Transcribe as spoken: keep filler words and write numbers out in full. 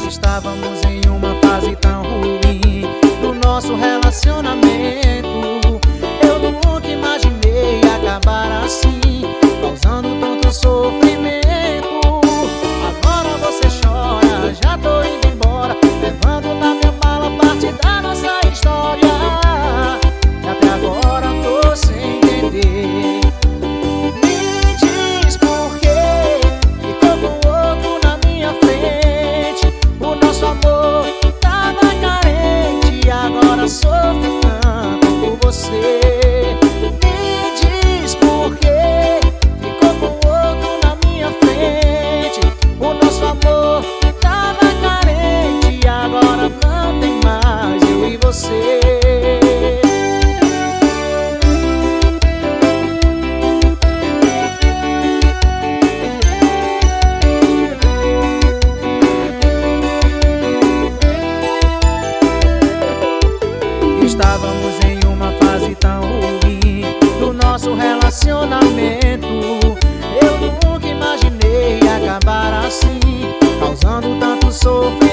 Estávamos em uma fase tão ruim do nosso relacionamento. Eu nunca imaginei acabar assim, causando tanto sofrimento. Agora você chora, já tô indo embora, levando na minha mala parte da nossa história. E até agora tô sem entender. Me diz por que ficou com outro na minha frente. O nosso amor tava carente e agora sofro tanto por você. Me diz por que ficou com outro na minha frente. O nosso amor tava carente e agora não tem mais eu e você. Estávamos em uma fase tão ruim do nosso relacionamento. Eu nunca imaginei acabar assim, causando tanto sofrimento.